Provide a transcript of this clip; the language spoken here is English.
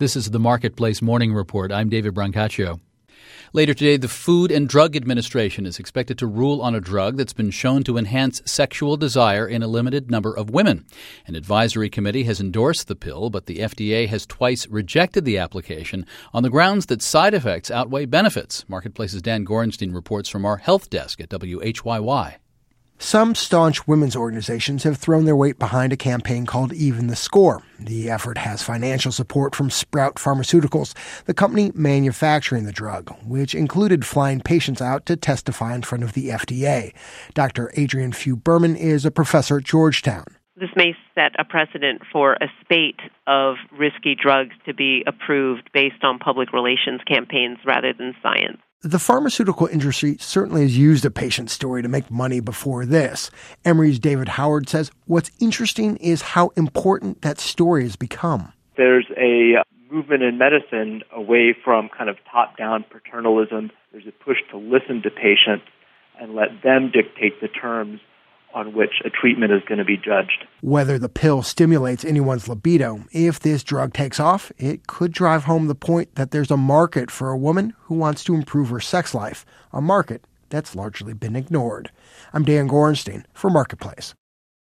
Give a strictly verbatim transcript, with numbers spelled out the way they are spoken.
This is the Marketplace Morning Report. I'm David Brancaccio. Later today, the Food and Drug Administration is expected to rule on a drug that's been shown to enhance sexual desire in a limited number of women. An advisory committee has endorsed the pill, but the F D A has twice rejected the application on the grounds that side effects outweigh benefits. Marketplace's Dan Gorenstein reports from our health desk at W H Y Y. Some staunch women's organizations have thrown their weight behind a campaign called Even the Score. The effort has financial support from Sprout Pharmaceuticals, the company manufacturing the drug, which included flying patients out to testify in front of the F D A. Doctor Adrienne Few-Berman is a professor at Georgetown. This may set a precedent for a spate of risky drugs to be approved based on public relations campaigns rather than science. The pharmaceutical industry certainly has used a patient story to make money before this. Emory's David Howard says what's interesting is how important that story has become. There's a movement in medicine away from kind of top-down paternalism. There's a push to listen to patients and let them dictate the terms on which a treatment is going to be judged. Whether the pill stimulates anyone's libido, if this drug takes off, it could drive home the point that there's a market for a woman who wants to improve her sex life, a market that's largely been ignored. I'm Dan Gorenstein for Marketplace.